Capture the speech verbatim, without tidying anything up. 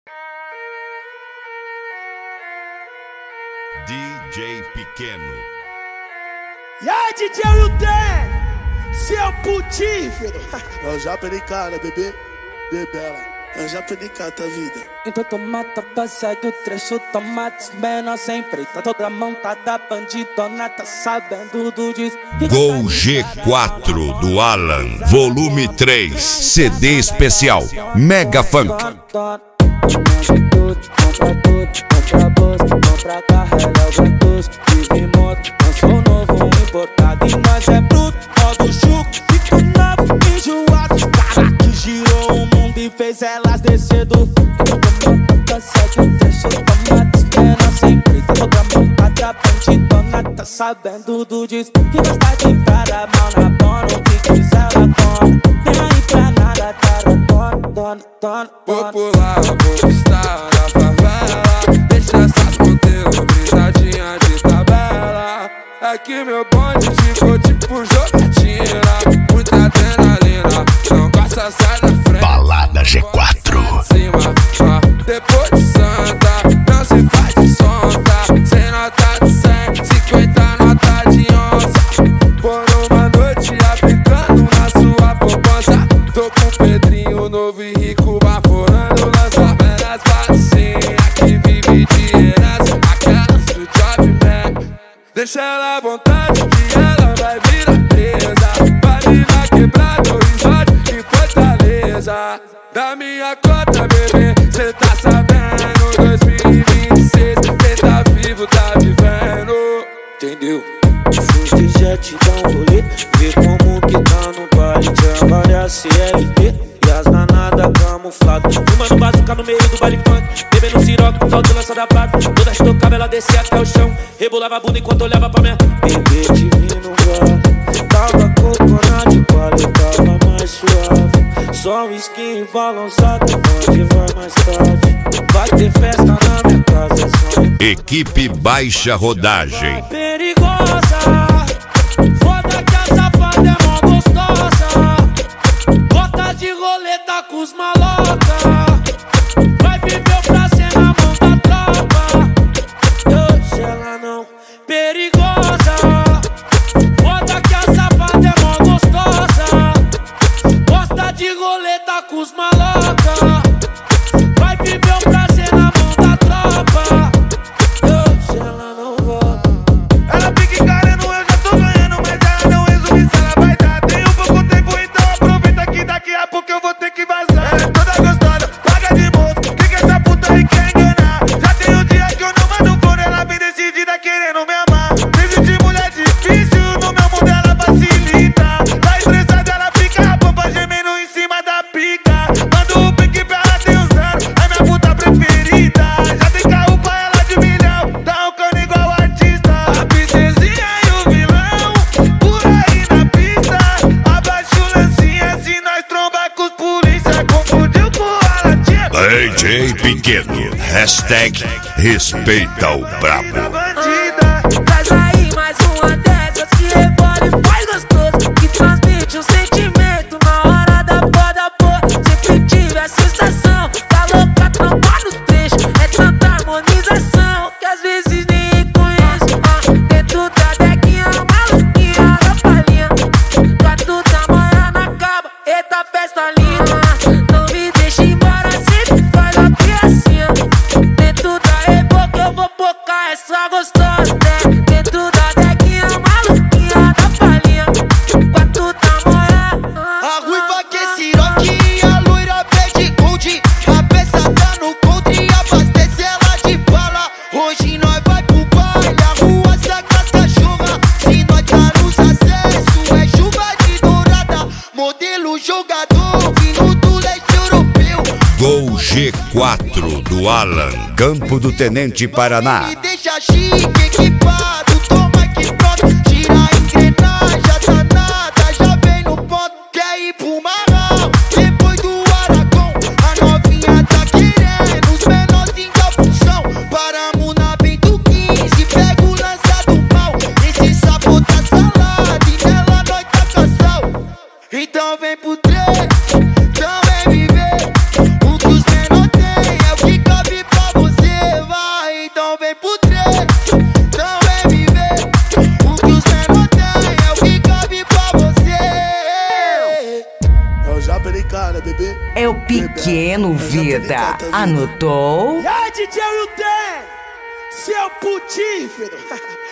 D J Pequeno. E aí, D J Wilden, seu putífero. Eu já perdi cara, bebê, bebela. Eu já perdi cara, tá vida. Então tu mata, segue o trecho, tomates, menor sem preta. Toda montada, bandidona, tá sabendo do disco. Gol G quatro do Alan, volume três, C D especial, Mega Funk. Compra tudo, compra tudo, compra bolsa, compra carro, relógio é tudo. Vive moto, lançou novo, importado e nós é bruto. Roda o chuco, fica novo, enjoado. Cara que girou o mundo e fez elas descer do. Então monta, segue o trecho, tomates, menor sem preta. Toda montada, bandidona, tá sabendo do disco. Que gosta de cara, mão na dona, o que quiser ela come. Nem aí pra nada, cara, dona, dona, dona. Popular, conquistar na favela. Deixa essas modelos brisadinha de tabela. É que meu bonde ficou tipo jogatina. Muita adrenalina, não gosta, sai da frente. Balada G quatro. Cima, ah, depois de santa, não se faz de sonda. Sem nota de cem, cinquenta nota de onça. Por uma noite aplicando na sua poupança. Tô com o Pedrinho novo e rico baforando. Lança pelas bacinhas que vive de herança. Aquelas do Job Man. Deixa ela à vontade que ela vai virar presa. Vale na quebrada, horizonte em Fortaleza. Da minha cota, bebê, cê tá sabendo. dois mil e vinte e seis, quem tá vivo tá vivendo. Entendeu? Fui de jet, dá um rolê. Vê como que tá no baile. Trabalha C L T e as granadas camufladas. Fumando bazuca no meio do baile funk. Bebendo siroco, solto lança da prata. Toda estocava, ela descia até o chão. Rebolava a bunda enquanto olhava pra minha. Bebê te vi no bar. Tava coconut, o baile tava mais suave. Só um skin balançado, onde vai mais tarde. Vai ter festa na minha casa, é só. Equipe Baixa Rodagem. Perigosa, foda que a safada é mó gostosa. Bota de roleta com os maloca. Vai viver o prazer na mão da tropa. Deixa ela não. Perigosa, foda que a safada é mó gostosa. Gosta de roleta com os maloca. Vai viver o prazer na mão da tropa. Deixa ela não volta. Ela pique carendo, eu já tô ganhando, mas ela não resume se ela vai dar. Tenho pouco tempo, então aproveita que daqui a pouco eu vou ter que vazar. Ela é toda gostosa, paga de moço, que que essa puta aí quer enganar? Já tem um dia que eu não mando flor, ela vem decidida querendo me amar. Me sentir mulher difícil, no meu mundo ela facilita. Tá estressada, ela fica a pompa gemendo em cima da pica. Mando o pique pra ela ter usando, é minha puta preferida. Já tem carro pra ela de milhão, tá um cano igual artista. A princesinha e o vilão, por aí na pista. Abaixa o lancinha se nós tromba com os polícia. Confundiu com a latinha. D J Pequeno, hashtag respeita o brabo. Bandida. Traz aí mais uma dessas que rebola e faz gostoso. Que transmite um sentimento na hora da foda, pô. Sempre tive a sensação, tá louca, trampar no trecho. É tanta harmonização que às vezes nem reconheço. Ah, dentro da deguinha, maluquinha da palhinha. Quatro da manhã na cama, eita festa linda. Não me deixa embora, sempre faz a criancinha. Dentro da reboca eu vou pocar essa gostosa, né? Dentro da deguinha, maluquinha da palhinha. Quatro da manhã. A ruiva que é siroque e a loira pede gold. A peça tá no country, abastece ela de bala. Hoje nós vai pro baile, a rua saca cachorra. Se nós tá nos acessos, é chuva de dourada. Modelo jogador, vindo do leste europeu. Gol G quatro do Alan, Campo do Tenente, Paraná. Me deixa chique, equipado, toma que pronto. Tira a engrenagem, a danada, já vem no ponto. Quer ir pro Marral, depois do Aragão. A novinha tá querendo, os menorzinhos da função. Paramos na Bento quinze, pega o lança do mal. Esse sapo tá salado e nela nós tá casal. Então vem pro três, então vem viver. O que os menor tem é o que meu pequeno vida. Anotou? E aí, D J Wilden, seu putífero.